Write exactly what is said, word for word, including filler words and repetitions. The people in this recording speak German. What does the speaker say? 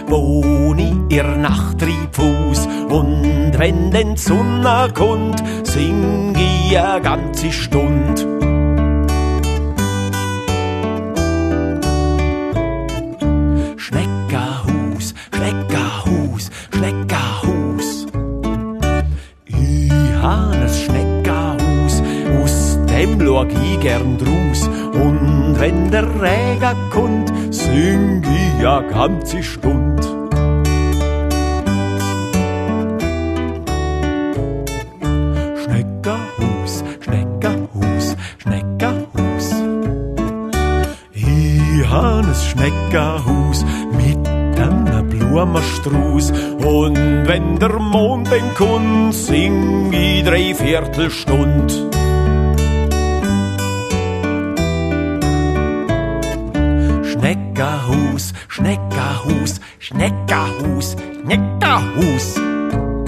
wohn ich ihr Nachttriebfuß. Und wenn denn die Sonne kommt, sing ich eine ganze Stund. Schneckerhus, Schneckerhus, Schneckerhus. Ich han es Schneckerhus, aus dem schau ich gern draus. Und wenn der Regen kommt, sing ich eine ganze Stund. Schneckerhus, Schneckerhus, Schneckerhus. Ich han es Schneckerhus mit einem Blumenstrauß. Und wenn der Mond den kommt, sing ich drei Viertelstund. Schneckerhus, Schneckerhus, Schneckerhus, Schneckerhus.